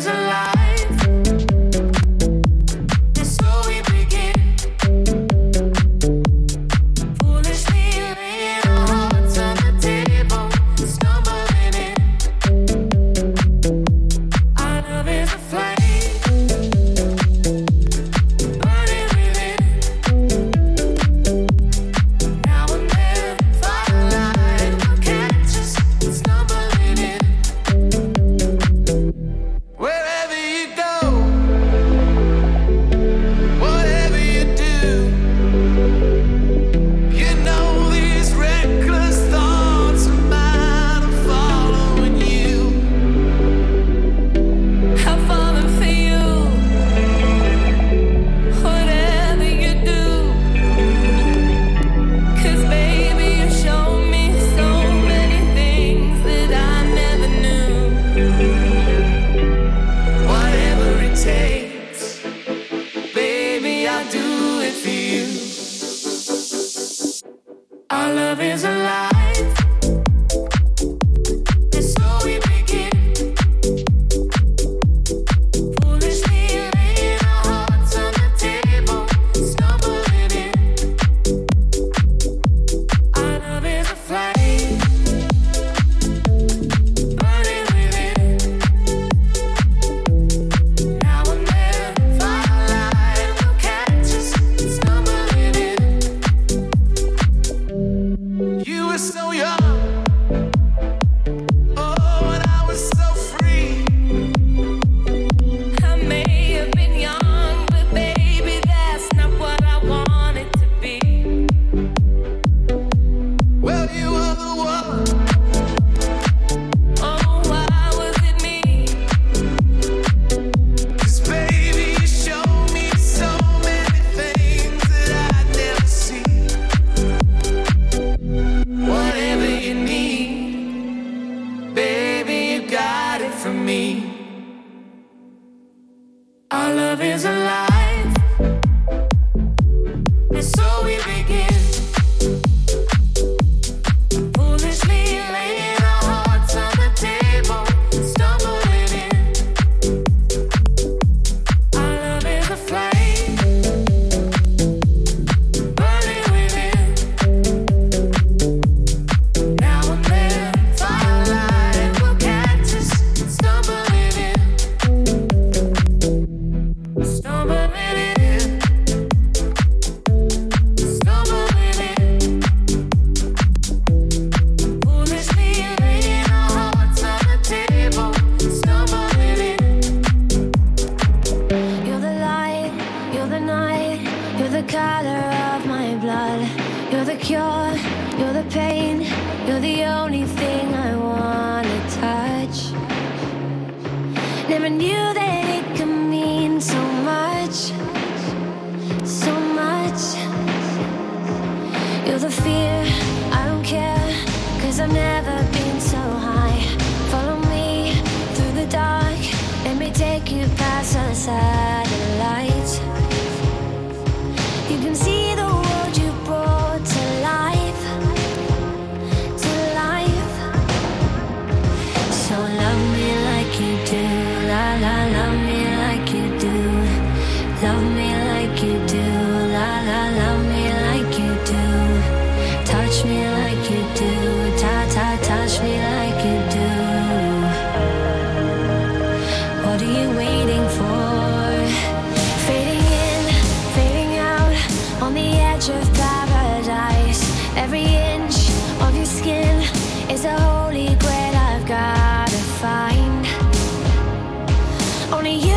Is a holy grail I've gotta find. Only you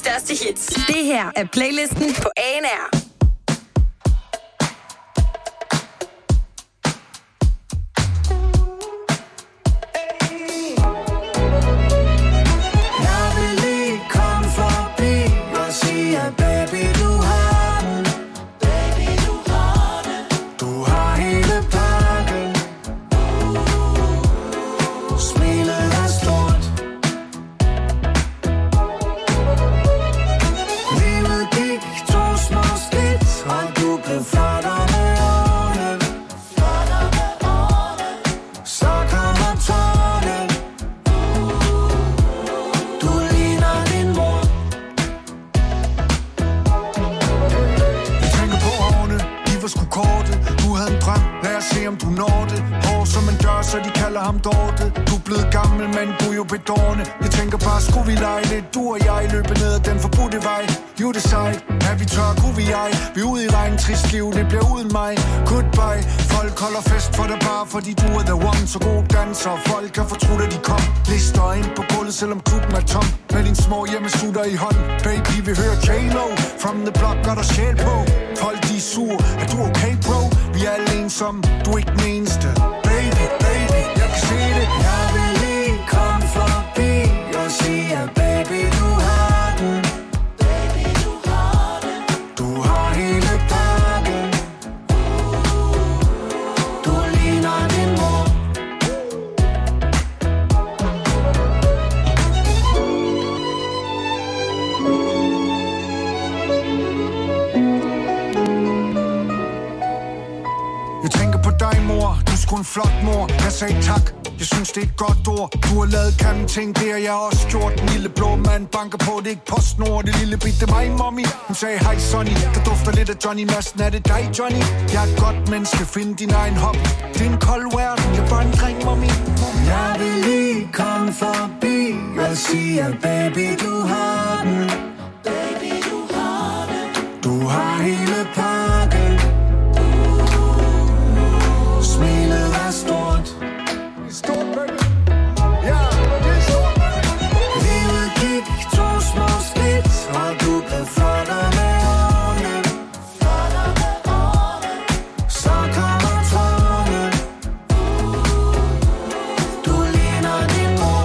største hits. Det her er playlisten på ANR. Så de kalder ham Dorte. Du er blevet gammel, men du er jo bedårende. Jeg tænker bare, skulle vi lege lidt? Du og jeg løber ned ad den forbudte vej. You decide, er vi tør, kunne vi ej? Vi er ude i regn, trist liv, det bliver uden mig. Goodbye, folk holder fest for dig bare, fordi du er the one. Så god danser, folk kan fortrudt, at de kom. Lister ind på gulvet, selvom klubben er tom. Med din små hjemmesutter i hånd. Baby, vi hører J-Lo. From the block, når der sjæl på. Folk, de er sur, er du okay, bro? Vi er alle ensomme, du er ikke den eneste. Baby, jeg kan se det. Jeg vil lige komme forbi og sige, at baby, du har den. Baby, du har den. Du har hele pakken. Du ligner din mor. Jeg tænker på dig, mor. Du er sgu en flot mor. Jeg sagde tak. Jeg synes, det er et godt ord. Du har lavet grimme ting, det har jeg også gjort. Den lille blå mand banker på, det er ikke PostNord. Det lille bitte mig, mommy. Hun sagde, hej Sonny. Der dufter lidt af Johnny Madsen. Er det dig, Johnny? Jeg er et godt menneske, find din egen hop. Det er en kold verden, jeg er bare en dreng, mommy. Jeg vil lige komme forbi og sige, at baby, du har den. Baby, du har den. Du har hele pakken. Smilet er stort. Stort, baby. Ja, det er stort, baby. Livet gik 2 små skridt, og du blev flottere med årene. Flottere med årene. Så kommer tårne. Du ligner din mor.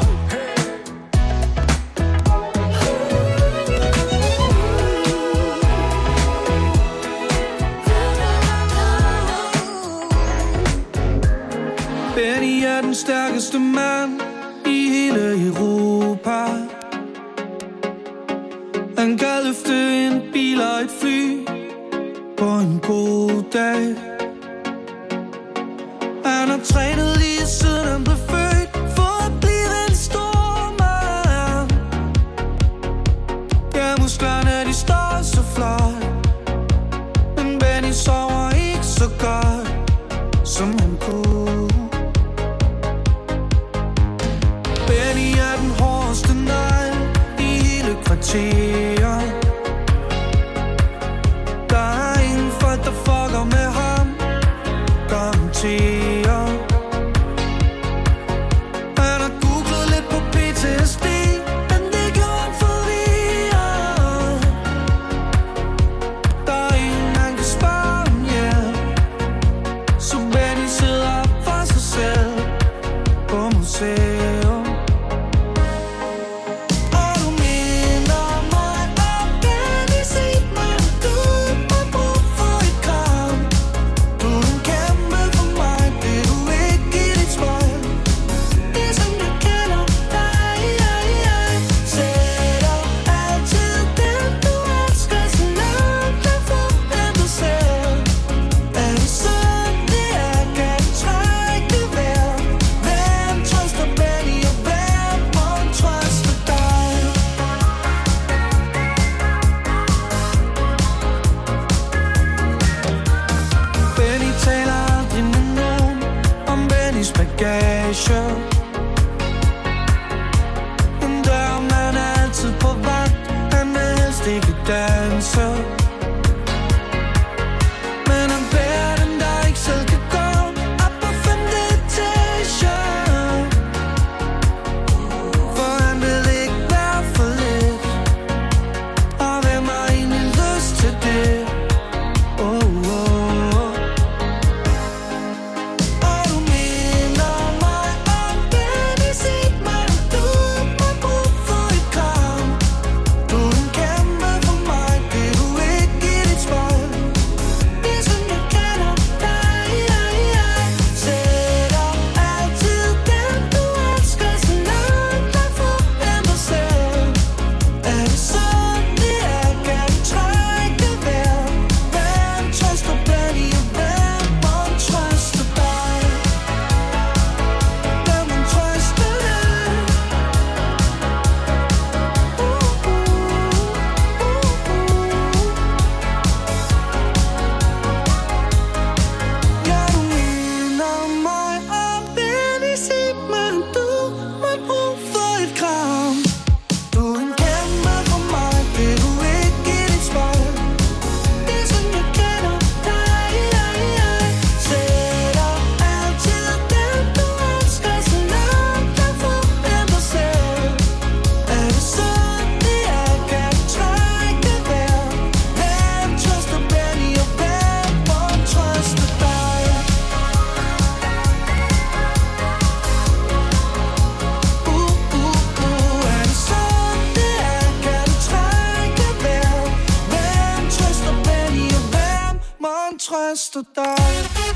Benny er den stærkeste mand i hele Europa. Han kan løfte en bil og et fly på en god dag. Han har trænet lige siden han blev født for at blive en stor mand. Ja, musklerne de står så flot, men Benny sover ikke så godt, som han kunne. Benny er den hårdeste negl i hele kvarteret. Der er ingen folk, der fucker med ham, garanterer. Han har googlet lidt på PTSD, men det gjorde han forvirret. Der er ingen, han kan spørge om hjælp, så Benny sidder for sig selv på museum. Og du minder mig om Benny, sig mig, du har brug for et kram. Du er en kæmpe for mig, det du ikke i dit spejl. Ligesom jeg kender dig, sætter altid den du elsker så langt derfra end dig selv. Er det sådan det er, kan du trække det vejr? Hvem trøster Benny, og hvem må trøste dig? Benny taler aldrig med nogen om Bennys bagage. Men der man er altid på vagt, han vil helst ikke danse. Men han bærer den, der ikke selv kan gå op på 5. etage. For han vil ikke være for lidt. trøster dig.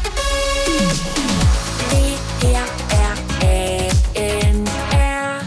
Det her er ANR.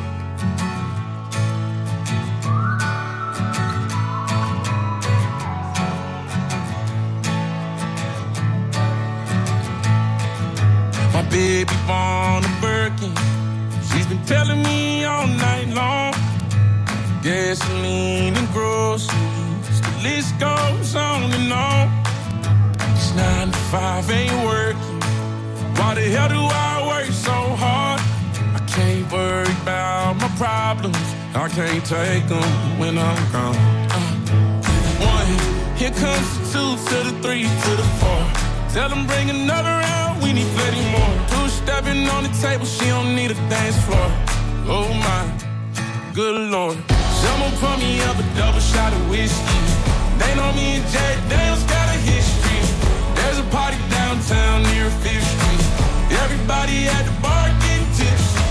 My baby born a Birkin. She's been telling me all night long. Gasoline and groceries, the list goes on and on. This 9 to 5 ain't working. Why the hell do I work so hard? I can't worry about my problems. I can't take them when I'm gone. 1, here comes the 2 to the 3 to the 4. Tell them bring another round, we need plenty more. 2 stepping on the table, she don't need a dance floor. Oh my, good Lord. Someone pour me up a double shot of whiskey. They know me and Jack Daniels got a history. There's a party downtown near 5th Street. Everybody at the bar getting tipsy.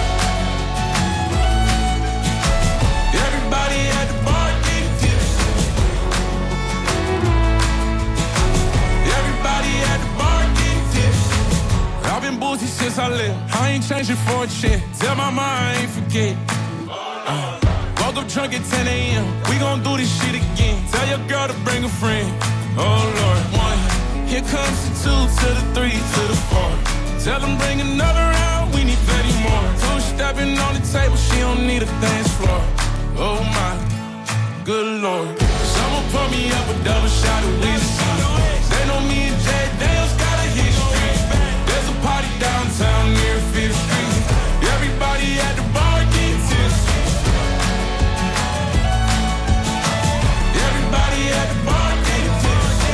Everybody at the bar getting tipsy. Everybody at the bar getting tipsy. I've been boozy since I left. I ain't changing for a check. Tell my mind I ain't forget. Woke up drunk at 10 a.m. We gon' do this shit again. Tell your girl to bring a friend. Oh Lord. 1, here comes the 2 to the 3 to the 4. Tell them bring another round, we need plenty more. 2 stepping on the table, she don't need a dance floor. Oh my, good Lord. Someone pour me up a double shot of whiskey. They know me and Jack Daniels got a history. There's a party downtown near 5th Street. Everybody at the bar getting tipsy. Everybody at the bar getting tipsy.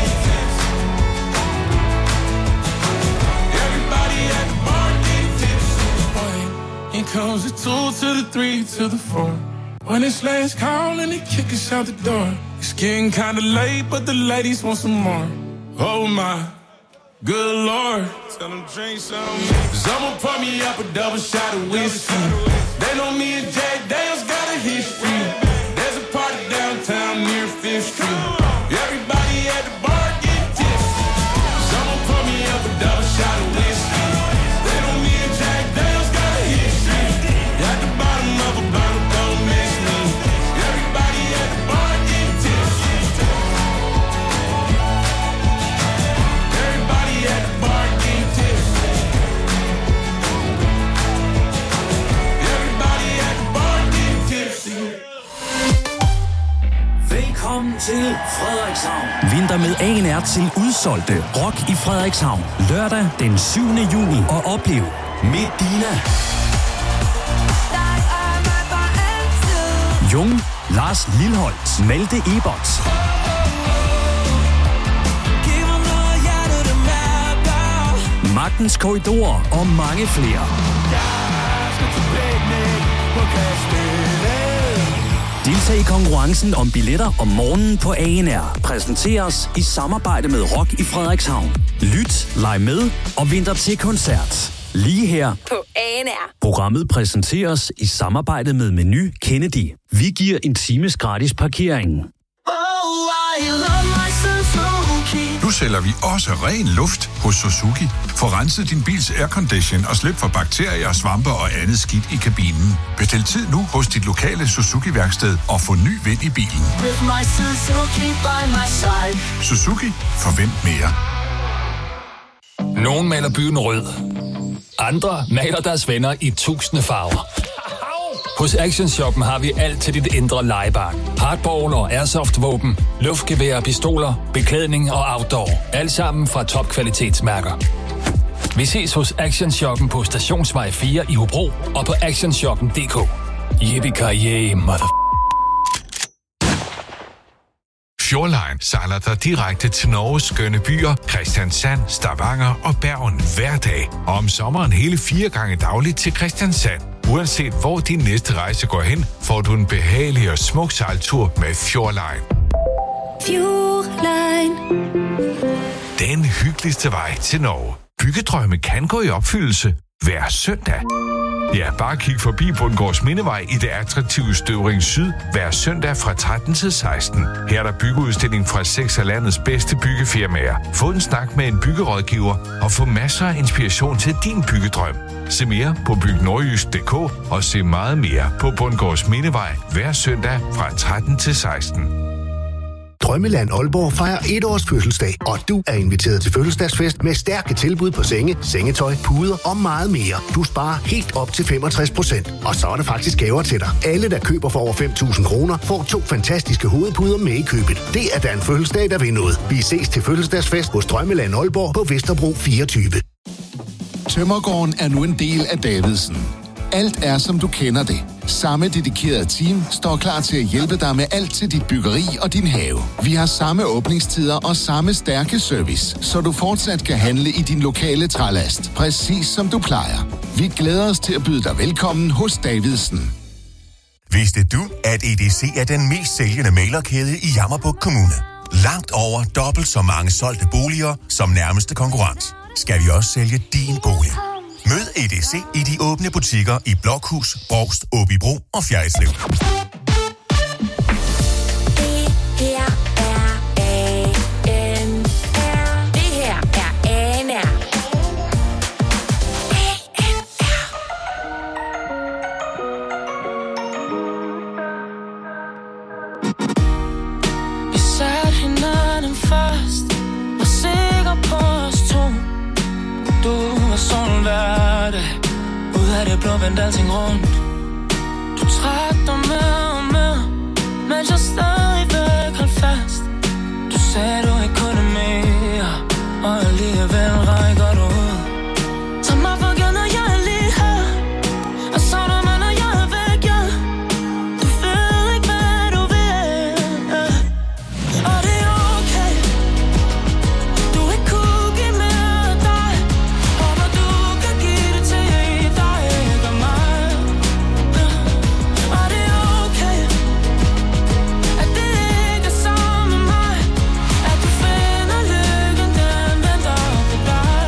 Everybody at the bar getting tipsy. Here comes the 2 to the 3 to the 4. When it's last call and they kick us out the door. It's getting kinda late, but the ladies want some more. Oh my, good Lord. Tell them drink some. Someone pour me up a double shot of whiskey. They know me and Jack Daniels got a history. There's a party downtown near 5th Street. Everybody at the bar getting tipsy. Someone pour me up a double shot of whiskey. They know me and Jack Daniels got a history. At the bottom of a bottle, don't miss me. Everybody at the bar getting tipsy. Everybody at the bar getting tipsy. Everybody at the bar getting tipsy. Velkommen til Frederikshavn. Vinter med ANR til udsolgte Rock i Frederikshavn. Lørdag den 7. juni. Og oplev Medina, Jung, Lars Lilholt, Malte Ebert, Magtens Korridorer og mange flere. Deltag i konkurrencen om billetter om morgenen på ANR. Præsenteres i samarbejde med Rock i Frederikshavn. Lyt, leg med og vind dig til koncert. Lige her på ANR. Programmet præsenteres i samarbejde med Meny Kennedy. Vi giver en times gratis parkering. Nu sælger vi også ren luft hos Suzuki. Få renset din bils aircondition og slip for bakterier, svampe og andet skidt i kabinen. Bestil tid nu hos dit lokale Suzuki-værksted og få ny vind i bilen. Suzuki. Forvent mere. Nogen maler byen rød. Andre maler deres venner i 1000 farver. Hos Action Shoppen har vi alt til dit indre legebarn. Hardball og airsoft-våben, luftgevær, pistoler, beklædning og outdoor. Alt sammen fra topkvalitetsmærker. Vi ses hos Action Shoppen på Stationsvej 4 i Hobro og på actionshoppen.dk. Yippie-ki-yay, mother... Fjordline sejler dig direkte til Norges skønne byer, Kristiansand, Stavanger og Bergen hver dag. Og om sommeren hele 4 gange dagligt til Kristiansand. Uanset hvor din næste rejse går hen, får du en behagelig og smuk sejltur med Fjordline. Fjordline. Den hyggeligste vej til Norge. Byggedrømme kan gå i opfyldelse hver søndag. Ja, bare kig forbi Bundgårds Mindevej i det attraktive Støvring Syd hver søndag fra 13 til 16. Her er der byggeudstilling fra 6 af landets bedste byggefirmaer. Få en snak med en byggerådgiver og få masser af inspiration til din byggedrøm. Se mere på bygnordjysk.dk og se meget mere på Bundgårds Mindevej hver søndag fra 13 til 16. Drømmeland Aalborg fejrer 1 års fødselsdag, og du er inviteret til fødselsdagsfest med stærke tilbud på senge, sengetøj, puder og meget mere. Du sparer helt op til 65%, og så er der faktisk gaver til dig. Alle, der køber for over 5.000 kroner, får 2 fantastiske hovedpuder med i købet. Det er da en fødselsdag, der vil noget. Vi ses til fødselsdagsfest hos Drømmeland Aalborg på Vesterbro 24. Tømmergården er nu en del af Davidsen. Alt er, som du kender det. Samme dedikerede team står klar til at hjælpe dig med alt til dit byggeri og din have. Vi har samme åbningstider og samme stærke service, så du fortsat kan handle i din lokale trælast, præcis som du plejer. Vi glæder os til at byde dig velkommen hos Davidsen. Vidste du, at EDC er den mest sælgende mailerkæde i Jammerbugt Kommune? Langt over dobbelt så mange solgte boliger som nærmeste konkurrent. Skal vi også sælge din bolig? Mød EDC i de åbne butikker i Blokhus, Brovst, Åbybro og Fjerritslev. Det her er ANR. Vi satte hinanden fast, var sikker på os to. Du var sådan hver dag, ud af det blå vendte alting rundt. Du trak dig med og med, mens jeg stadigvæk holdt fast. Du sagde du ikke kunne mere, og alligevel rækker du ud. Tag mig for givet, når jeg er lige her, og så er du med, når jeg er væk, ja. Du ved ikke, hvad du vil, ja. Og det er okay, du ikke kunne give mere af dig. Håber du kan give det til dig, ikke mig, ja. Og det er okay, at det ikke er sammen med mig, at du finder lykken, den venter på dig.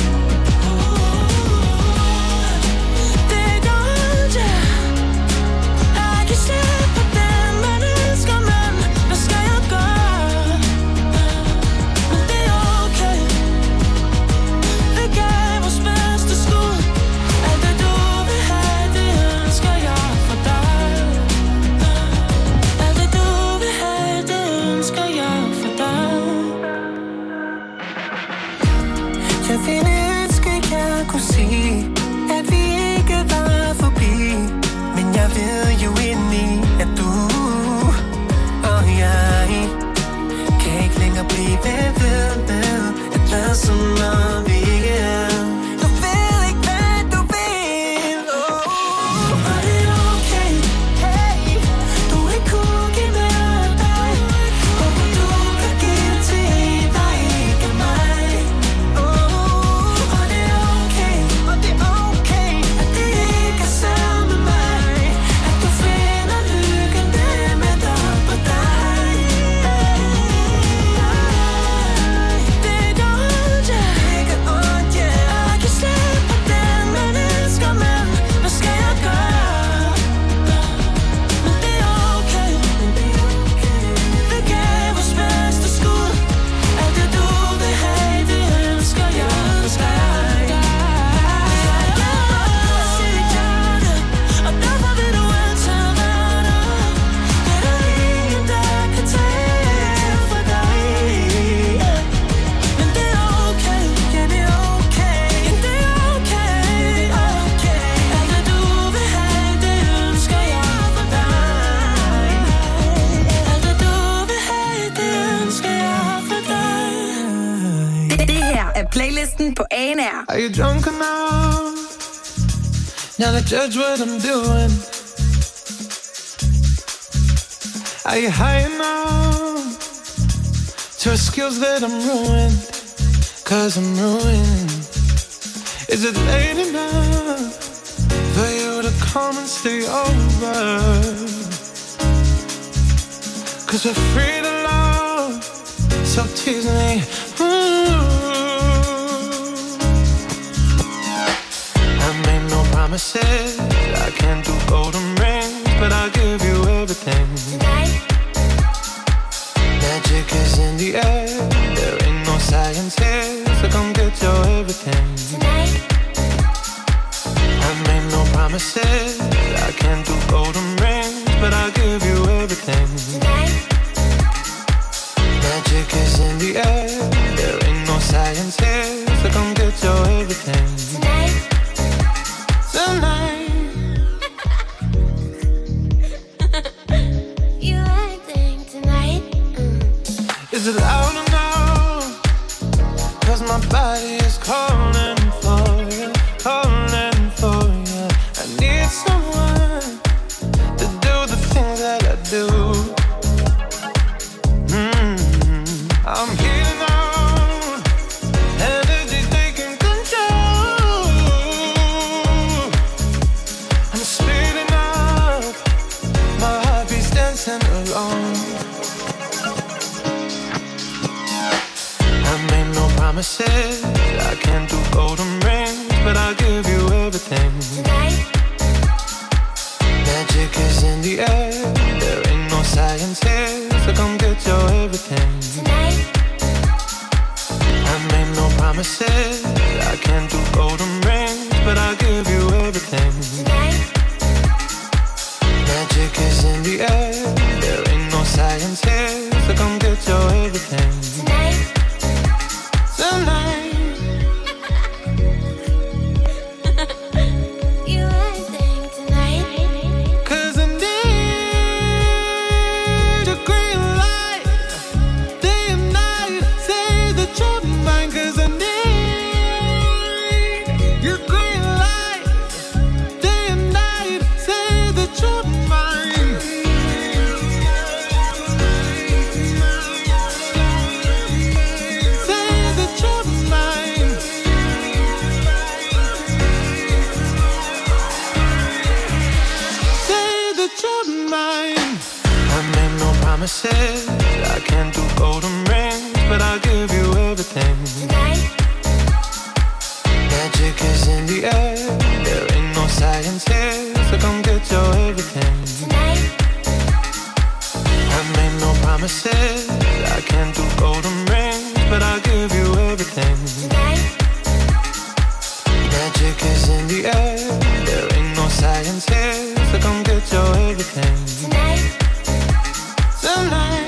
Det er godt, ja. Jeg kan se på dem, man elsker, men hvad skal jeg gøre? Men det er okay, vi gav vores bedste skud. Alt det du vil have, det ønsker jeg for dig. Alt det du vil have, det ønsker jeg for dig. Jeg ville ønske, jeg kunne sige, at vi ikke var forbi. Men jeg ved jo indeni, at du og jeg kan ikke længere blive ved med at lade som om vi ikke er. Du ved ikke, hvad du vil, og det er okay, hey. Du ikke kunne give mere af dig. Håber du kan give det til dig, ikke mig. Og det er okay, at det ikke er sammen med mig. At du finder lykken, den venter på dig. Det er godt, ja. Jeg kan se på dem, man elsker, men hvad skal jeg gøre? Men det er okay, vi gav vores bedste skud. Alt det du vil have, det ønsker jeg for dig. Og derfor vil du altid være der. Det er der ingen, der kan tage fra dig. Men det er okay, ja det er okay, ja det er okay, okay. Alt det du vil have, det ønsker jeg for dig. Alt det du vil have, det ønsker jeg for dig. Det her er playlisten på ANR. Are you drunk enough? Now to judge what I'm doing. Are you high enough to excuse that I'm ruined? 'Cause I'm ruined. Is it late enough for you to come and stay over? 'Cause we're free to love, so tease me. I made no promise. promises. I can't do golden rings, but I'll give you everything. Tonight. Magic is in the air. There ain't no science here, so come get your everything. Tonight. I made no promises. I can't do golden rings, but I'll give you everything. Tonight. Magic is in the air. There ain't no science here, so come get your everything. Tonight. Tonight. You acting tonight. Is it loud enough? 'Cause my body is calling for you, calling for you. I need someone to do the things that I do. I'm healing on, energy taking control. I'm speeding up, my heart beats dancing alone. I made no promises, I can't do golden rings, but I'll give you everything. Tonight. Magic is in the air, there ain't no science here, so come get your everything. Tonight. I made no promises, I can't do golden rings, but I'll give you everything. Tonight. Magic is in the air, there ain't no science here, so come get your everything. Tonight. Tonight. You acting tonight. 'Cause I need a green light, day and night. Say that you're mine, 'cause I need your green light, day and night. Say that you're mine. Say that you're mine. Say that you're mine. I made no promises, I can't do golden rings, but I'll give you everything. Tonight. Magic is in the air, there ain't no science here, so come get your everything. Tonight. I made no promises, I can't do golden rings, but I'll give you everything. Tonight. Magic is in the air, there ain't no science here, so come get your everything. Tonight. Tonight.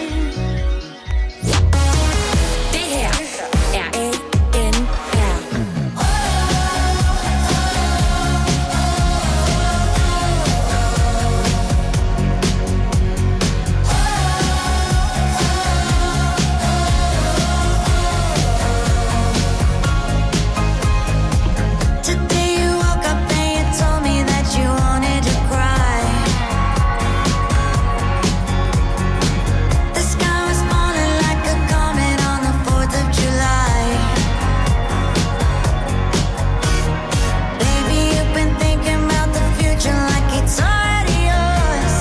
Det her er ANR. Today you woke up and you told me that you wanted to cry. The sky was falling like a comet on the 4th of July. Baby, you've been thinking about the future like it's already yours.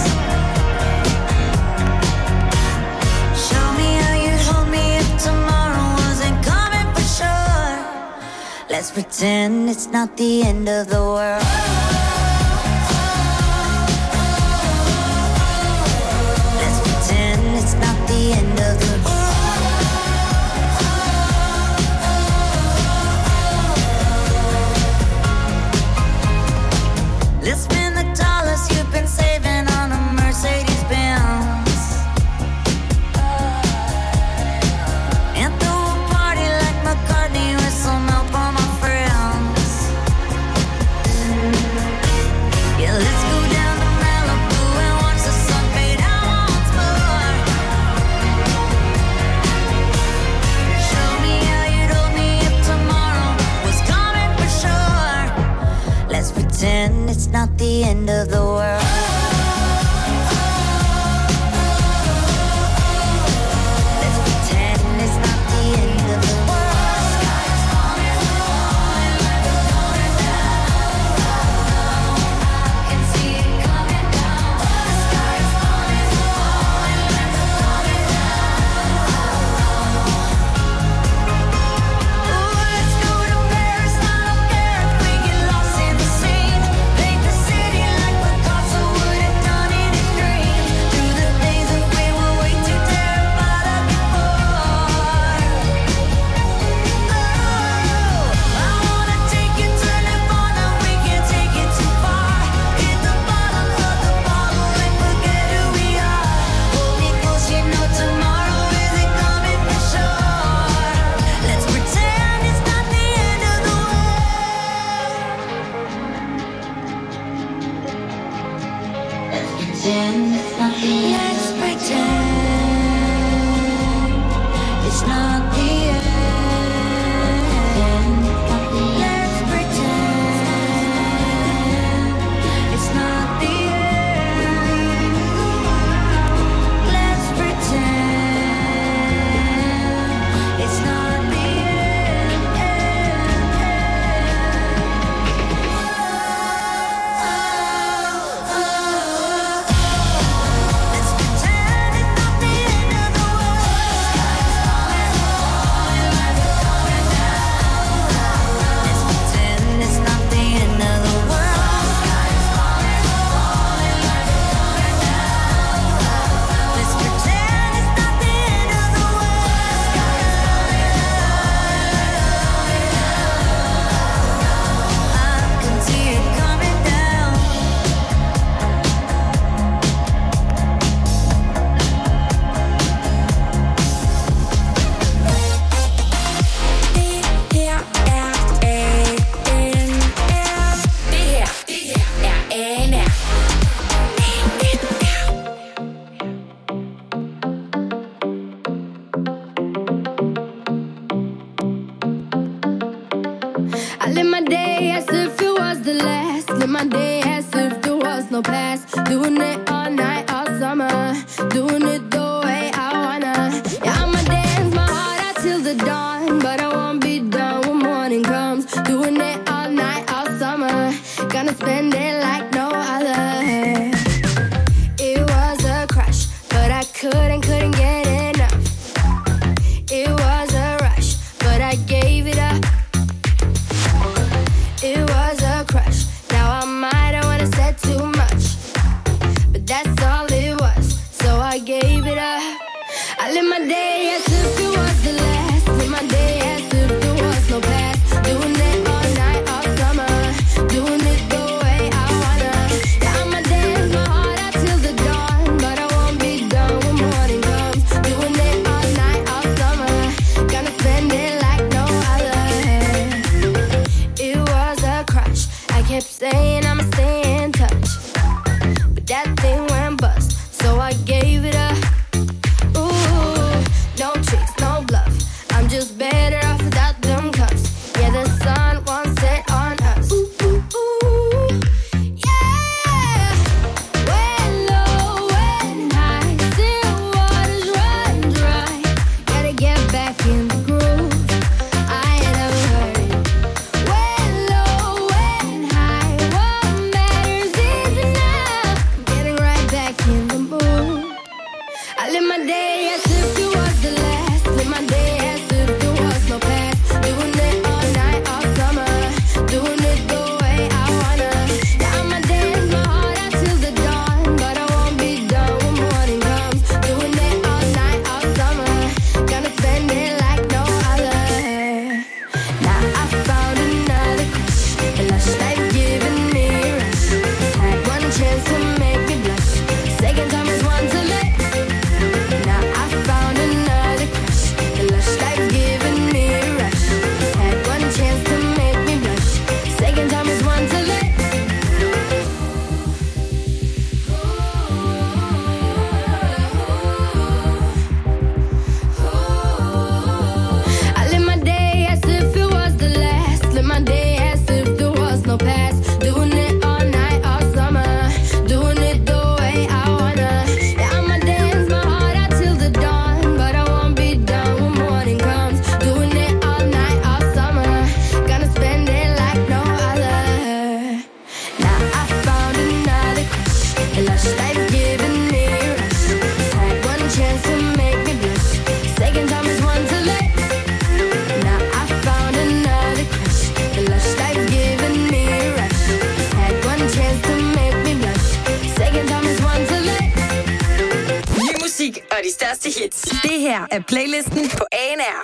Show me how you'd hold me if tomorrow wasn't coming for sure. Let's pretend it's not the end of the world. Let's pretend it's not the end of the world. Let's spend the dollars you've been saving on a Mercedes Benz. And throw a party like McCartney with some help on my friends. live my day as if it was the last. Live my day as if there was no past. Doing it all night, all summer. Doing it the way I wanna. Yeah, I'ma dance my heart out till the dawn, but I won't be done when morning comes. Doing it all night, all summer. Gonna spend it like no other. It was a crush, but I couldn't get enough. It was a rush, but I gave it up. It was a crush. Now I might have wanna said too much, but that's all it was, so I gave it up. I live my day as if it was the last. Live my day as if there was no past. Doing it all night, all summer. Doing it the way I wanna. Yeah, I'ma dance my heart out till the dawn, but I won't be done when morning comes. Doing it all night, all summer. Gonna spend it like no other. It was a crush. I kept saying I'ma stay in touch, but that thing went bust, so I gave it up. Ooh, no tricks, no bluff. I'm just better off without them cuffs. Yeah, the sun won't set on us. Ooh, ooh, ooh. Yeah. When low, when high, still waters run dry. Gotta get back in the groove. I ain't never heard it. When low, when high, what matters is enough. Getting right back in the mood. I live my day as if it was the last. Live my day as if there was no past. Doing it all night, all summer. Doing it the way I wanna. Yeah, I'ma dance my heart out till the dawn, but I won't be done when morning comes. Doing it all night, all summer. Gonna spend it like no other. Now I found another crush. A lush life giving me a rush. Had one chance to make me blush. Second time is one to let. Now I found another crush. A lush life giving me a rush. Had one chance to make me blush. Second time is one to let. I live my day as if it was the last. Live my day as if there was no past. Doing it all night, all summer. Doing it the way I wanna. Yeah, I'ma dance my heart out till the dawn, but I won't be done when morning comes. Doing it all night, all summer. Gonna spend it like no other. Now I found another crush. A lush life giving me a rush. Had one chance to make me blush. Second time is one to let. Now I found another crush. A lush life giving me a rush. Had one chance to make me blush. Second time is one to let. Ny musik og de største hits. Det her er playlisten på ANR.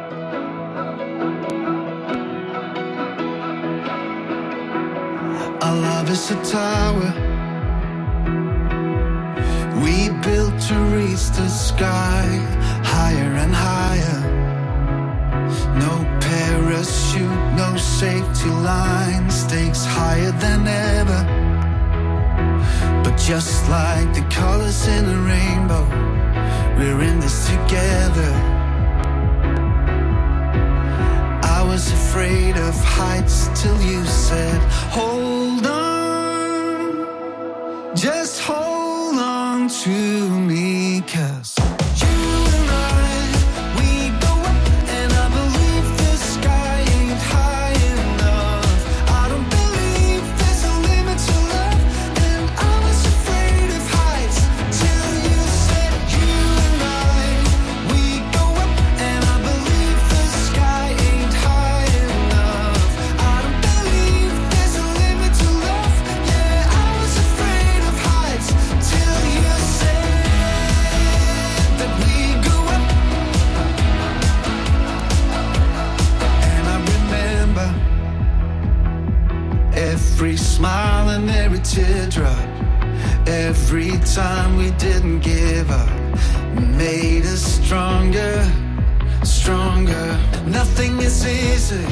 Our love is a tower we built to reach the sky, higher and higher. No parachute, no safety line, stakes higher than ever. But just like the colors in a rainbow, we're in this together. I was afraid of heights till you said, hold on, just hold on to me, 'cause you and I, we go up, and I believe the sky ain't high enough. I don't believe there's a limit to love, and I was afraid of heights till you said, you and I, we go up, and I believe the sky ain't high enough. I don't believe there's a limit to love. Yeah, I was afraid of heights till you said that we go up. And I remember every smile and every teardrop, every time we didn't give up, made us stronger, stronger. Nothing is easy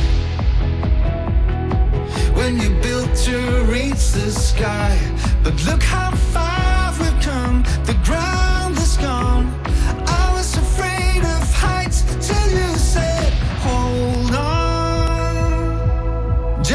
when you built to reach the sky, but look how far we've come. The ground is gone. I was afraid of heights till you said, hold on,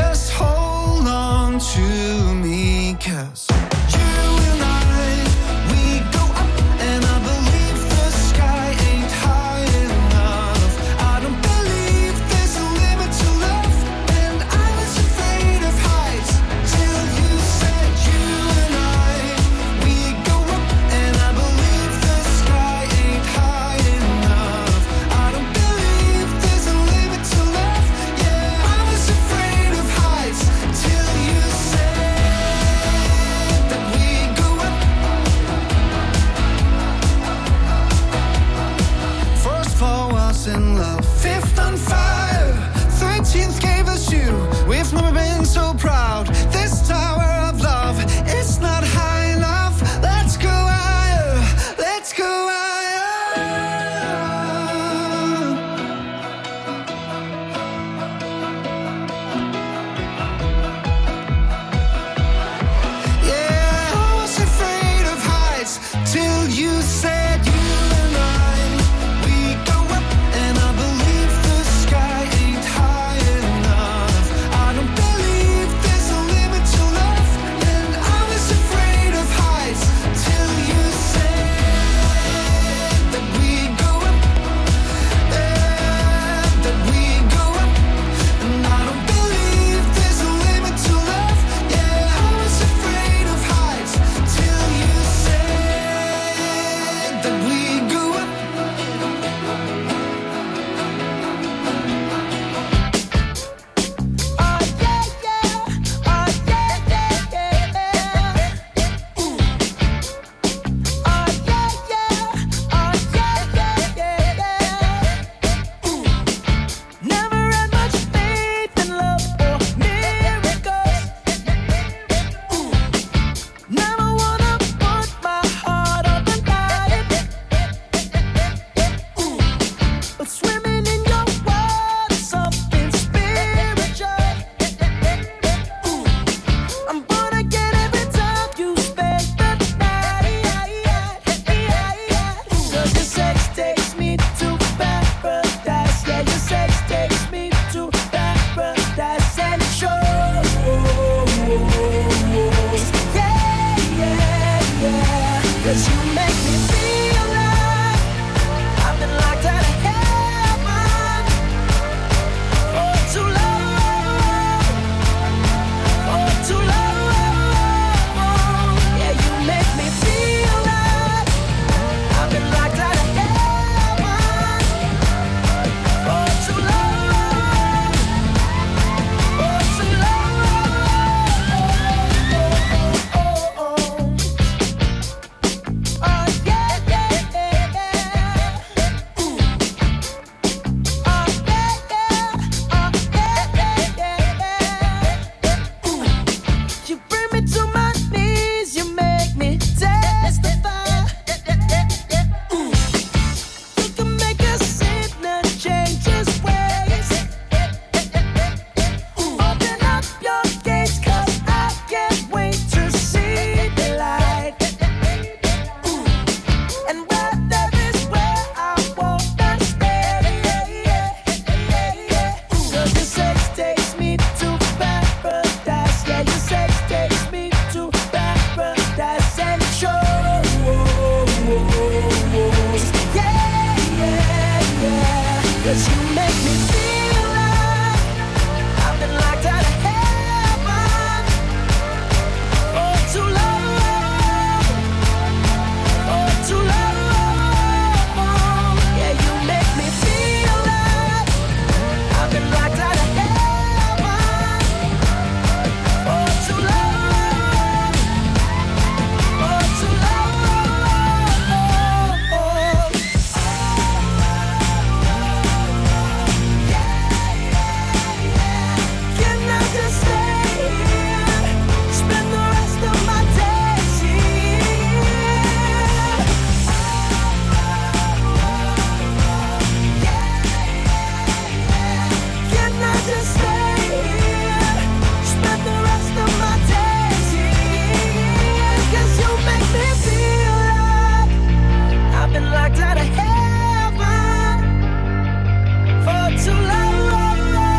me feel like I've been locked out of heaven for too long, for too long. Yeah, you make me feel like I've been locked out of heaven for too long, for too long. Can I just stay here, spend the rest of my days here? Can I just stay here, spend the rest of my days here? 'Cause you make me feel like I've been locked out of heaven for too long,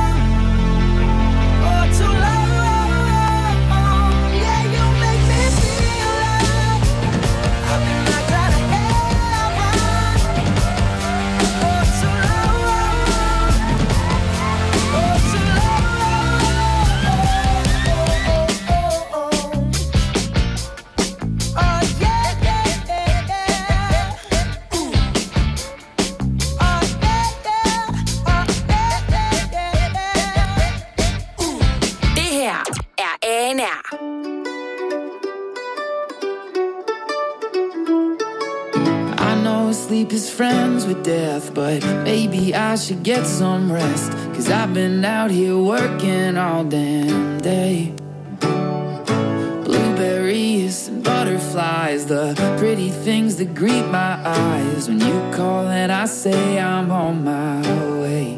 for too long. Yeah, you make me feel like I've been locked out of heaven for too long, for too long. Oh yeah, yeah, yeah, yeah. Ooh. Oh yeah, yeah. Oh yeah, yeah, yeah. Ooh. Det her er ANR. I know sleep is friends with death, but maybe I should get some rest. 'Cause I've been out here working all damn day. Blueberries and butterflies, the pretty things that greet my eyes. When you call and I say I'm on my way.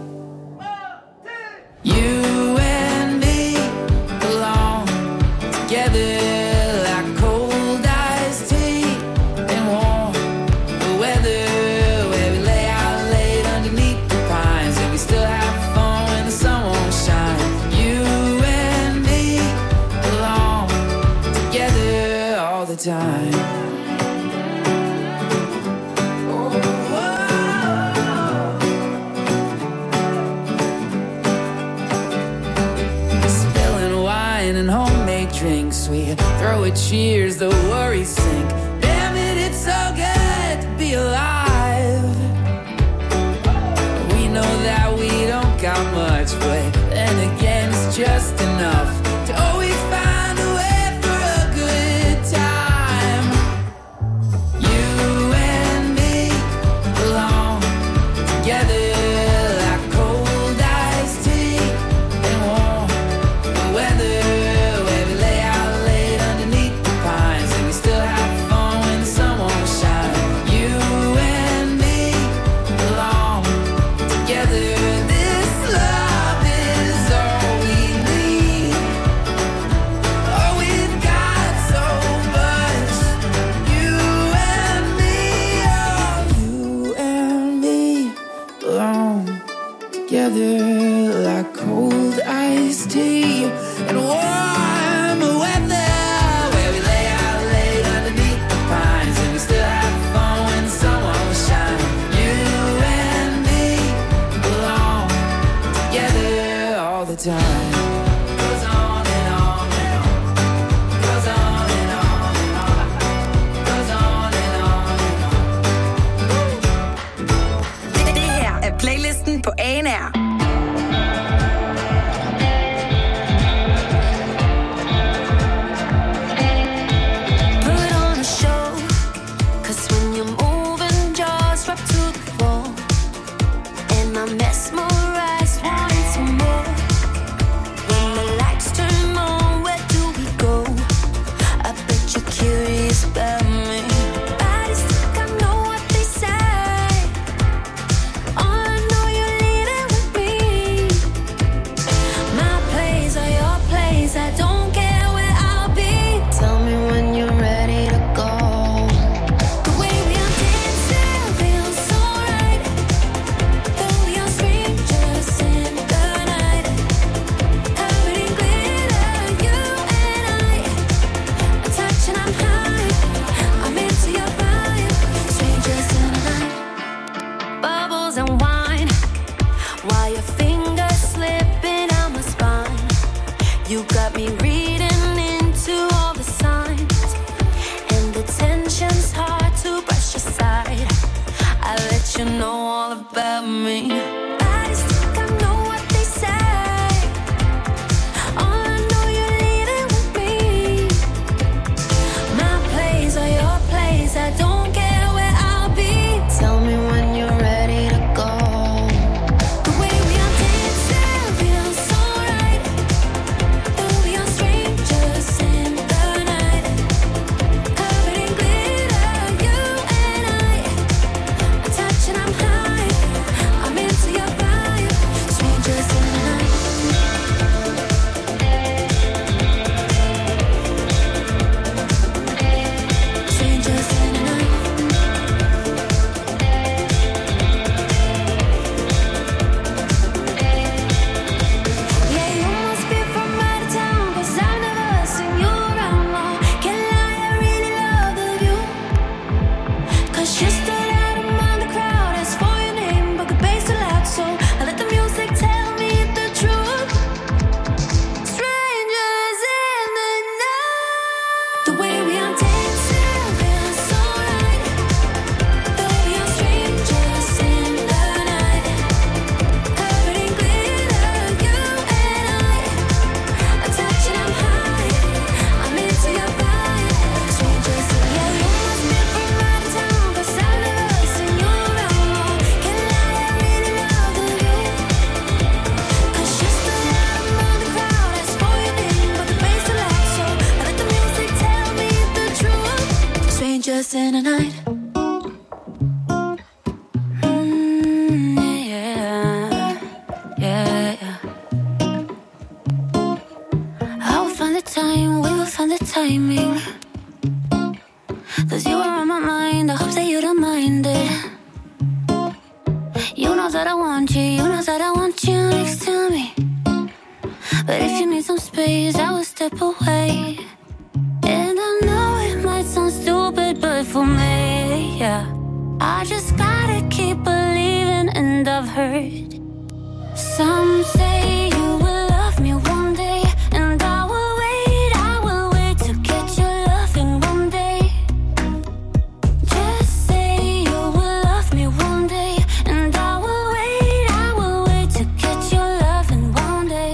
You and me belong together like cold iced tea and warm weather, where we lay out late underneath the pines and we still have fun when the sun won't shine. You and me belong together all the time. Spilling wine and homemade drinks, we throw a cheers, the worries sink. Damn it, it's so good to be alive. We know that we don't got much, but then again it's just enough to always find a way for a good time. You and me belong together like cold iced tea and warm weather, where we lay out late underneath the pines and we still have fun when the sun won't shine. You and me belong together. This love is all we need. Oh, we've got so much. You and me, oh, you and me belong together like cold iced tea and warm weather, where we lay out late underneath the pines and we still have fun when the sun won't shine. You and me belong together all the time. Goes on and on and on. Goes on and on and on. Goes on and on and on. Det her er playlisten på ANR. Put on a show, 'cause when you're moving, jaws drop to the floor, and I'm mesmerized, wanting some more. in the night. We will find the timing. 'Cause you are on my mind. I hope that you don't mind it. You know that I want you. You know that I want you next to me. But if you need some space, I will step away. And I know it might sound stupid, but for me, yeah, I just gotta keep believing. And I've heard some say you will love me one day, and I will wait to get your loving one day. Just say you will love me one day, and I will wait to get your loving one day.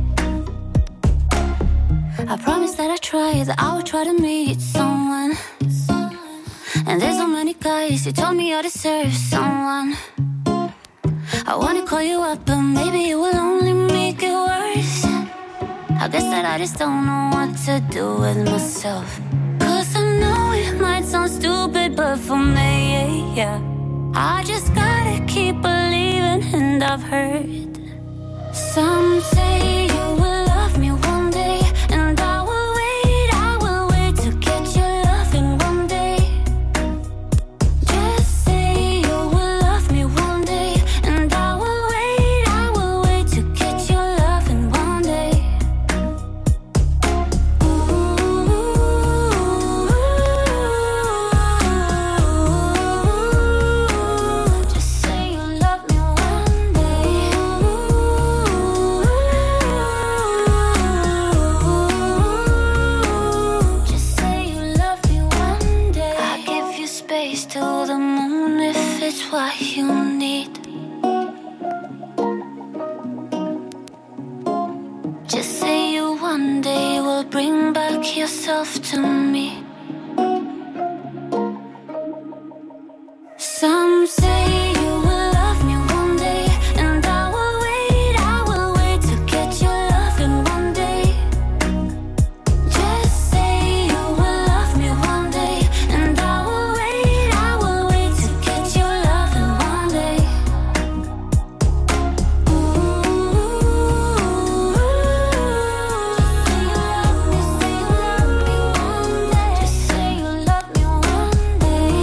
I promise that I try, that I will try to meet someone. And there's so many guys who told me I deserve someone. I wanna call you up, but maybe it will only make it worse. I guess that I just don't know what to do with myself. 'Cause I know it might sound stupid, but for me, yeah, I just gotta keep believing. And I've heard some say you will love me one day, and I will wait to get your loving one day. Just say you will love me one day, and I will wait to get your loving one day. Just say you love me one day. Just say you love me one day. I give you space to the moon if it's what you need. Just say you one day will bring back yourself to me. Some say you will love me one day, and I will wait to get your loving one day. Just say you will love me one day, and I will wait to get your loving one day. Just say you love me one day.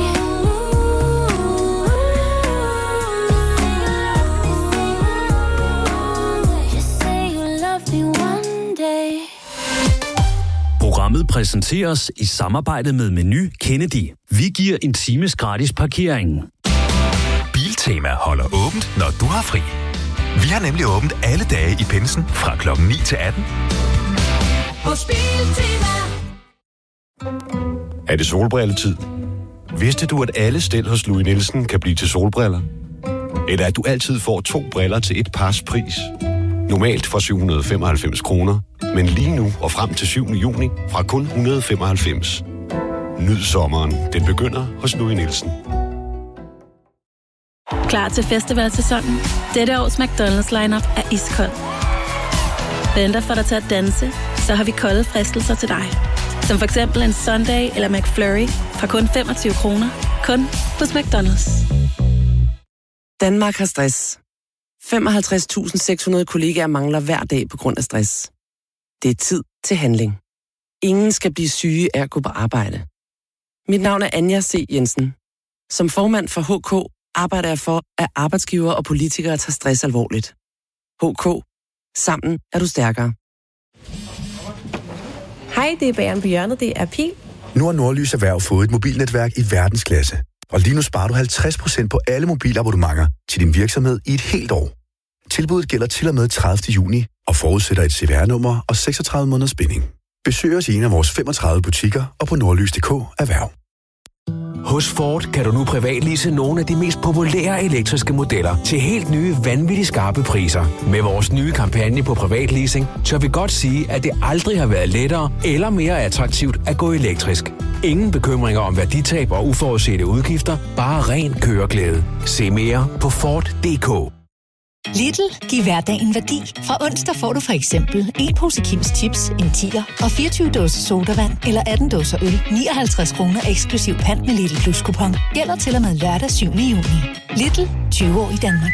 Just say you love me one day. Programmet præsenteres i samarbejde med Meny Kennedy. Vi giver en times gratis parkering. Biltema holder åbent, når du har fri. Vi har nemlig åbent alle dage i pinsen fra klokken 9 til 18. Hos Biltema. Er det solbrilletid? Vidste du, at alle stel hos Louis Nielsen kan blive til solbriller? Eller at du altid får 2 briller til et pars pris? Normalt fra 795 kroner, men lige nu og frem til 7. juni fra kun 195. Nyd sommeren. Den begynder hos Louis Nielsen. Klar til festivalsæsonen? Dette års McDonald's lineup er iskold. Venter for dig til at danse, så har vi kolde fristelser til dig. Som for eksempel en Sunday eller McFlurry fra kun 25 kroner. Kun hos McDonald's. Danmark har stress. 55.600 kollegaer mangler hver dag på grund af stress. Det er tid til handling. Ingen skal blive syge af at gå på arbejde. Mit navn er Anja C. Jensen. Som formand for HK arbejder jeg for, at arbejdsgivere og politikere tager stress alvorligt. HK. Sammen er du stærkere. Hej, det er Bageren på hjørnet. Det er Pil. Nu har Nordlys Erhverv fået et mobilnetværk i verdensklasse. Og lige nu sparer du 50% på alle mobilabonnementer til din virksomhed i et helt år. Tilbuddet gælder til og med 30. juni og forudsætter et CVR-nummer og 36 måneders binding. Besøg os i en af vores 35 butikker og på nordlys.dk Erhverv. Hos Ford kan du nu privatlease nogle af de mest populære elektriske modeller til helt nye, vanvittigt skarpe priser. Med vores nye kampagne på privatleasing, tør vi godt sige, at det aldrig har været lettere eller mere attraktivt at gå elektrisk. Ingen bekymringer om værditab og uforudsete udgifter, bare ren køreglæde. Se mere på Ford.dk. Lidl giver hverdagen værdi. Fra onsdag får du for eksempel en pose Kims Chips, en 10'er og 24 dåser sodavand eller 18 dåser øl. 59 kroner eksklusiv pant med Lidl Plus kupon. Gælder til og med lørdag 7. juni. Lidl, 20 år i Danmark.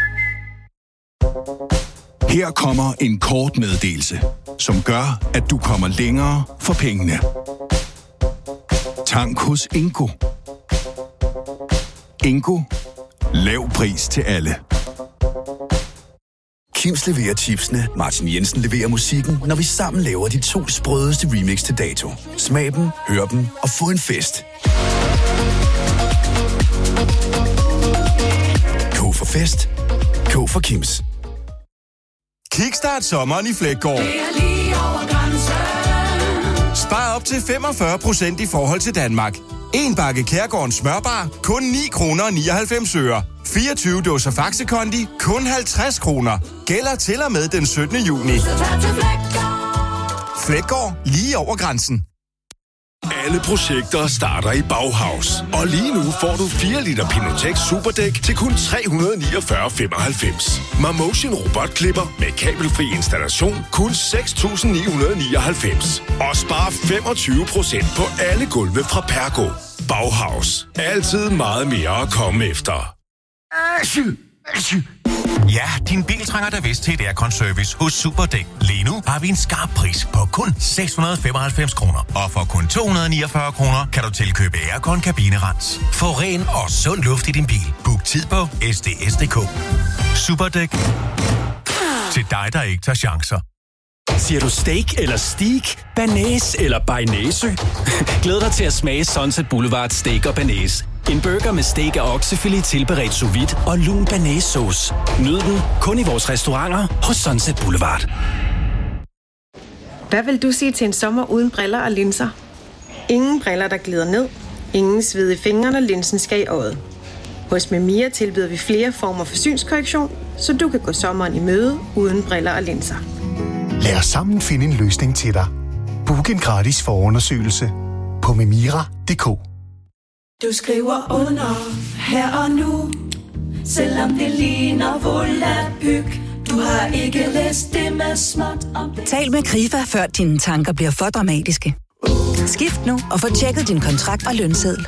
Her kommer en kort meddelelse, som gør, at du kommer længere for pengene. Tank hos Ingo. Ingo. Lav pris til alle. Kims leverer chipsene, Martin Jensen leverer musikken, når vi sammen laver de 2 sprødeste remix til dato. Smag dem, hør dem og få en fest. K for fest. K for Kims. Kickstart sommeren i Fleggaard. Spar op til 45% i forhold til Danmark. En bakke Kærgårdens smørbar, kun 9 kroner og 99 øre. 24 dåser Faxe Kondi, kun 50 kroner. Gælder til og med den 17. juni. Fleggaard, lige over grænsen. Alle projekter starter i Bauhaus. Og lige nu får du 4 liter Pinotex Superdæk til kun 349,95. Marmotion robotklipper med kabelfri installation kun 6.999. Og spar 25% på alle gulve fra Pergo. Bauhaus. Altid meget mere at komme efter. Ja, din bil trænger da vist til et aircon-service hos Superdæk. Lige nu har vi en skarp pris på kun 695 kroner. Og for kun 249 kroner kan du tilkøbe aircon-kabinerens. Få ren og sund luft i din bil. Book tid på SDS.dk. Superdæk. Til dig, der ikke tager chancer. Siger du steak eller steak, banæs eller bearnaise? Glæd dig til at smage Sunset Boulevard Steak og Banæs. En burger med steak og oksefilet tilberedt sous vide og lun banæssauce. Nyd den kun i vores restauranter hos Sunset Boulevard. Hvad vil du sige til en sommer uden briller og linser? Ingen briller, der glider ned. Ingen sved i fingrene, når linsen skal i øjet. Hos Memia tilbyder vi flere former for synskorrektion, så du kan gå sommeren i møde uden briller og linser. Lad os sammen finde en løsning til dig. Book en gratis forundersøgelse på memira.dk. Du skriver under her og nu, selvom det ligner volapyk. Du har ikke læst det med småt om det. Tal med Krifa, før dine tanker bliver for dramatiske. Skift nu og få tjekket din kontrakt og lønseddel.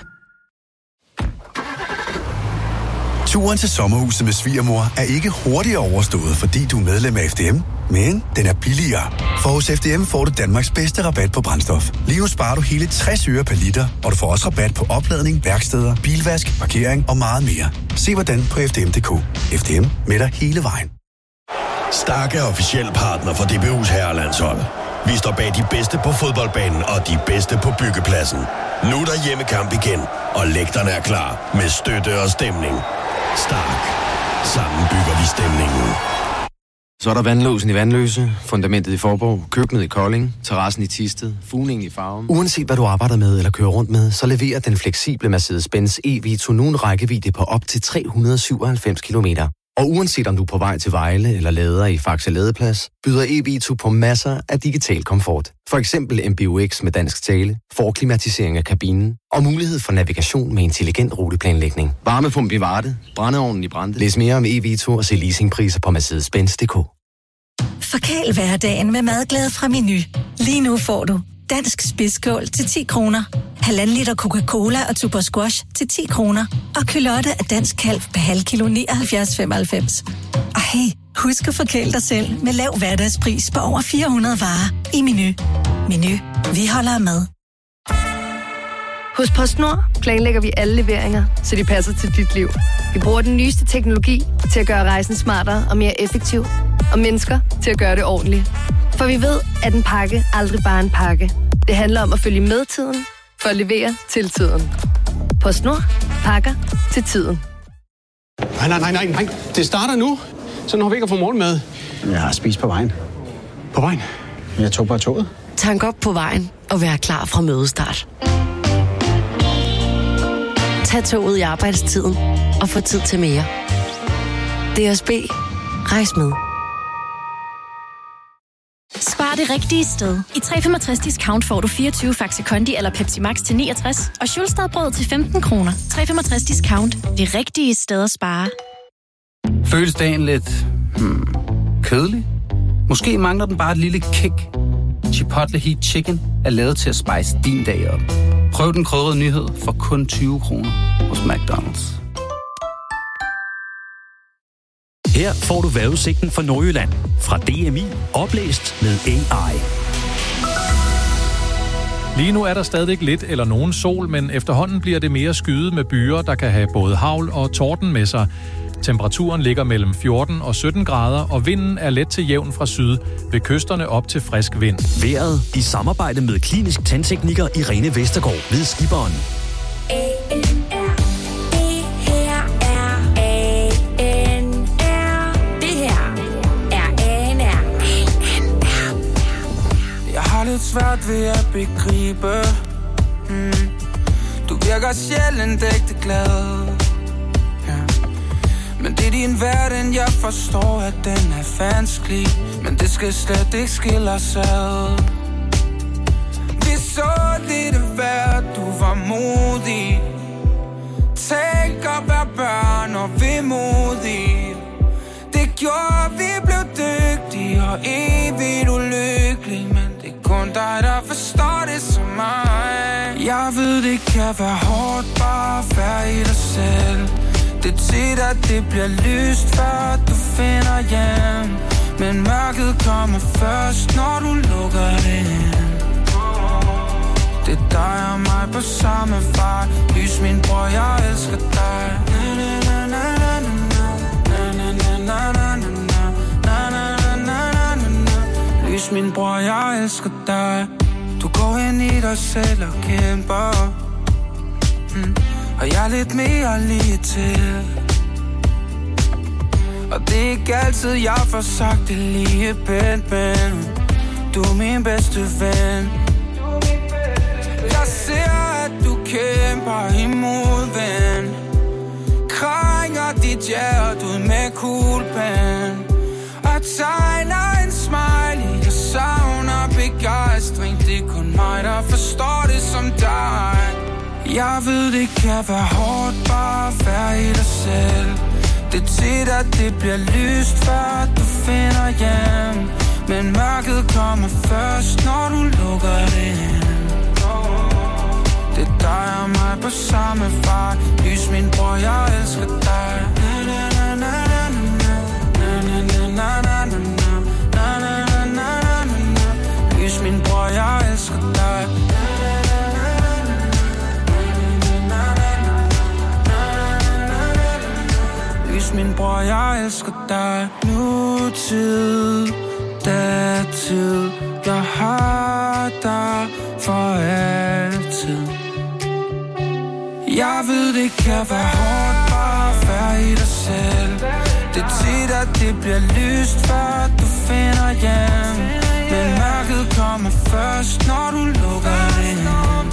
Turen til sommerhuset med svigermor er ikke hurtigt overstået, fordi du er medlem af FDM, men den er billigere. For hos FDM får du Danmarks bedste rabat på brændstof. Lige nu sparer du hele 60 øre per liter, og du får også rabat på opladning, værksteder, bilvask, parkering og meget mere. Se hvordan på FDM.dk. FDM med dig hele vejen. Stark er officiel partner for DBU's herrelandshold. Vi står bag de bedste på fodboldbanen og de bedste på byggepladsen. Nu er der hjemmekamp igen, og lægterne er klar med støtte og stemning. Stark. Sammen bygger vi stemningen. Så er der vandlåsen i Vandløse, fundamentet i Forborg, køkkenet i Kolding, terrassen i Thisted, fugningen i Farum. Uanset hvad du arbejder med eller kører rundt med, så leverer den fleksible Mercedes-Benz e-Vito nu en rækkevidde på op til 397 kilometer. Og uanset om du er på vej til Vejle eller lader i Faxe Ladeplads, byder e-Vito på masser af digital komfort. For eksempel MBUX med dansk tale, forklimatisering af kabinen og mulighed for navigation med intelligent ruteplanlægning. Varmepump i Varde, brændeovnen i Brande. Læs mere om e-Vito og se leasingpriser på Mercedes-Benz.dk. Forkæl hverdagen med madglæde fra Meny. Lige nu får du dansk spidskål til 10 kroner, 1,5 liter Coca-Cola og Tuborg Squash til 10 kroner, og kylotte af dansk kalv per halv kilo 79,95. Og hey, husk at forkæle dig selv med lav hverdagspris på over 400 varer i Meny. Meny, vi holder med. Hos PostNord planlægger vi alle leveringer, så de passer til dit liv. Vi bruger den nyeste teknologi til at gøre rejsen smartere og mere effektiv, og mennesker til at gøre det ordentligt. For vi ved, at en pakke aldrig bare er en pakke. Det handler om at følge med tiden, for at levere til tiden. PostNord. Pakker til tiden. Nej. Det starter nu. Så når vi ikke at få morgenmad. Jeg har spist på vejen. På vejen? Jeg tog bare toget. Tank op på vejen og vær klar fra mødestart. Tag toget i arbejdstiden og få tid til mere. DSB. Rejs med. Spar det rigtige sted. I 365 discount får du 24 Faxe Kondi eller Pepsi Max til 69, og Schulstadbrød til 15 kroner. 365 discount. Det rigtige sted at spare. Føles dagen lidt kedelig? Måske mangler den bare et lille kick. Chipotle Heat Chicken er lavet til at spice din dag op. Prøv den krydrede nyhed for kun 20 kroner hos McDonald's. Her får du vejrudsigten for Nordjylland fra DMI, oplæst med AI. Lige nu er der stadig lidt eller nogen sol, men efterhånden bliver det mere skyet med byer, der kan have både hagl og torden med sig. Temperaturen ligger mellem 14 og 17 grader, og vinden er let til jævn fra syd, ved kysterne op til frisk vind. Vejret i samarbejde med klinisk tandtekniker Irene Vestergaard ved Skiberen. Jeg har lidt svært ved at begribe. Du virker sjældent ægte glad. Men det er din verden, jeg forstår, at den er vanskelig. Men det skal slet ikke skille os ad. Vi så lidt af hvert, du var modig. Tænk at være børn og vemodig. Det gjorde, vi blev dygtige og evigt ulykkelige. Men det er kun dig, der forstår det som mig. Jeg ved, det kan være hårdt bare at være i dig selv. Det er tit, at det bliver lyst, før du finder hjem. Men mørket kommer først, når du lukker det ind. Det er dig og mig på samme vej. Lys min bror, jeg elsker dig. Lys min bror, jeg elsker dig. Du går ind i dig selv og kæmper. Og jeg er lidt mere lige til. Og det er ikke altid, jeg får sagt det lige pænt, men du er min bedste ven. Jeg ser, at du kæmper imod, ven. Krænger dit hjerte ud med kuglepen. Og tegner en smiley. Jeg savner begejstring. Det er kun mig, der forstår det som dig. Jeg ved, det kan være hårdt bare at være i dig selv. Det er tit, at det bliver lyst, før du finder hjem. Men mørket kommer først, når du lukker det ind. Det er dig og mig på samme vej. Lys min bror, jeg elsker dig. Lys min bror, jeg elsker dig. Lys min bror, jeg elsker dig. Nutid, datid, jeg har dig for altid. Jeg ved, det kan være hårdt bare at være i dig selv. Det er tit, at det bliver lyst, før du finder hjem. Men mørket kommer først, når du lukker det ind.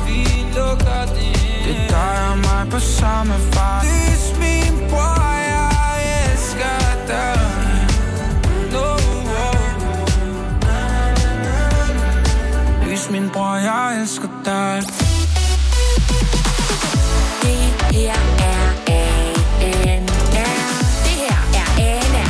Det er dig og mig på samme vej. Lys min bror, jeg elsker dig. Lys min bror, jeg elsker dig. Det her er ANR. Det her er ANR.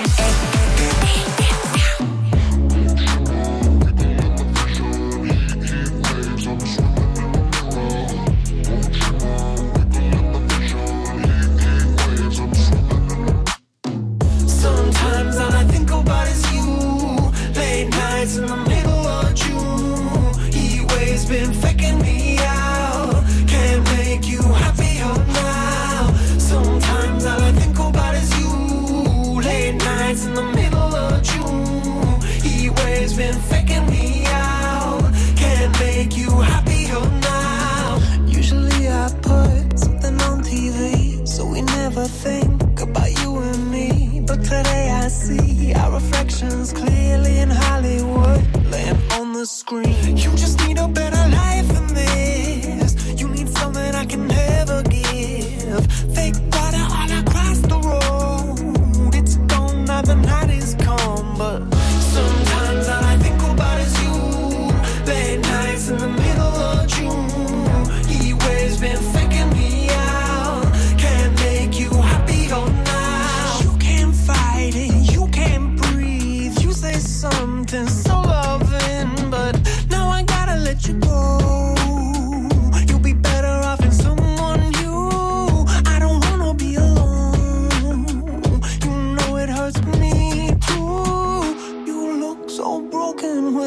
Sometimes all I think about is you. Late nights in the middle of June. He always been faking me out. Can't make you happier now. Sometimes all I think about is you. Late nights in the middle of June. He always been faking me out. Can't make you happier now. Usually I put something on TV, so we never think about you and me. But today I see our reflections clearly in Hollywood, laying on the screen. You just need a better life than this. You need something I can never give. Fake water all across the road. It's gone now, the night is come. But sometimes all I think about is you. Late nights in the middle of June. He always been faking me out. Can't make you happier now. You can't find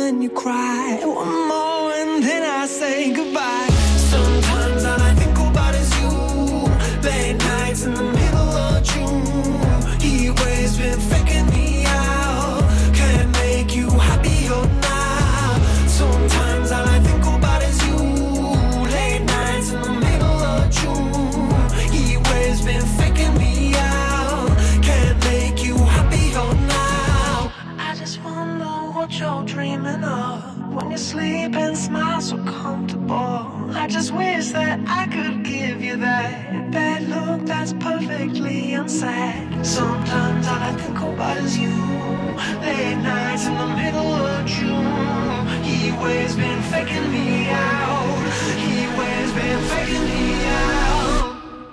when you cry. One more and then I say goodbye. Sometimes all I think about is you. Late nights in the middle of June. He always been faking me out. Can't make you happier now. Sometimes all I think about is you. Late nights in the middle of June. He always been faking me out. Can't make you happier now. I just wonder what you're dreaming of when you sleep and smile so comfortable. I just wish that I could give you that bad look that's perfectly unsaid. Sometimes all I think about is you. Late nights in the middle of June. He always been faking me out. He always been faking me out.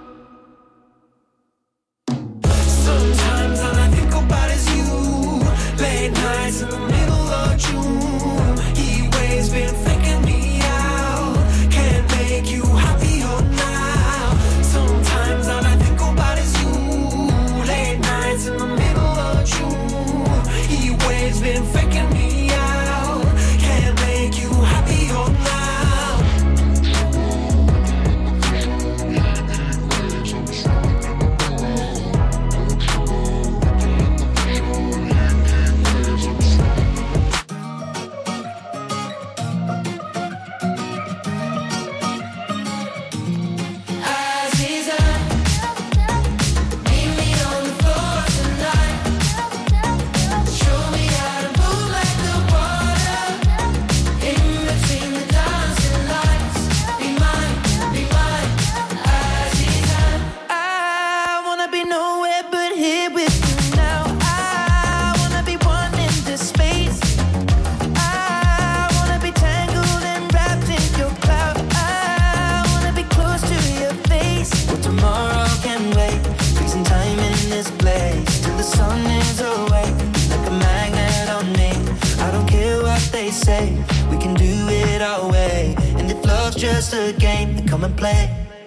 Sometimes all I think about is you. Late nights in the middle of June. He always been faking me out. Can't make you happier now. Sometimes all I think about is you. Late nights in the middle of June. He always been faking me out. Can't make you happier now. Just a game, then come and play.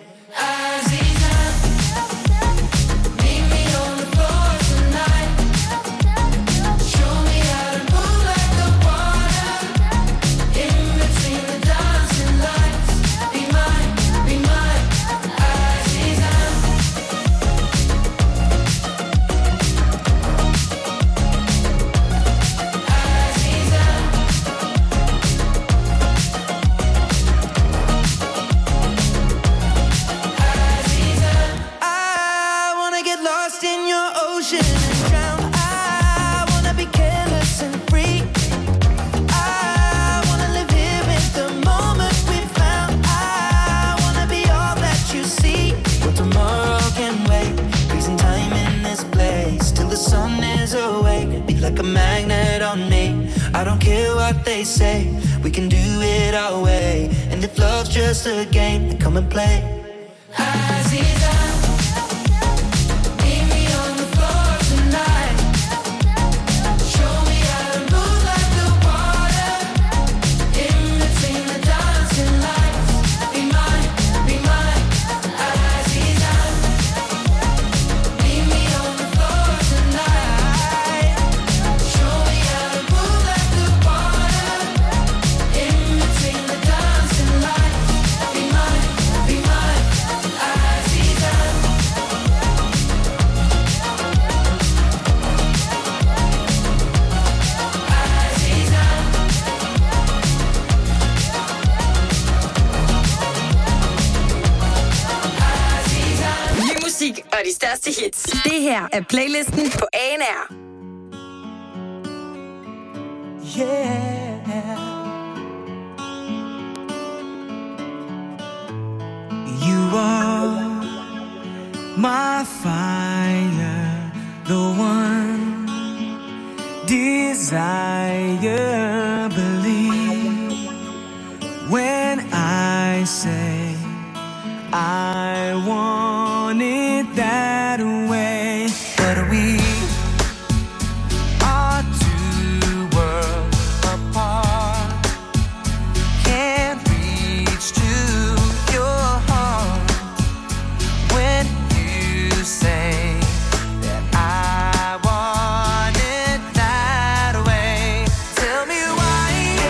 Say we can do it our way, and if love's just a game, then come and play. Og de største hits. Det her er playlisten på ANR. Yeah. You are my fire, the one desire. Believe when I say I want it that way, but we are two worlds apart. Can't reach to your heart when you say that I want it that way. Tell me why.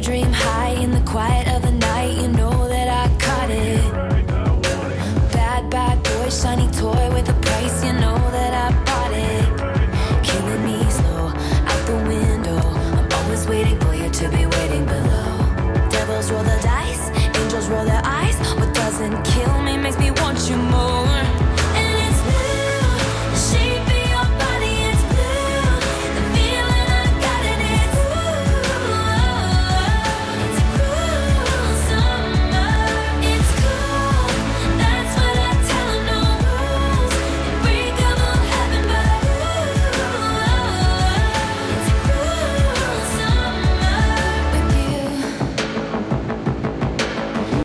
dream.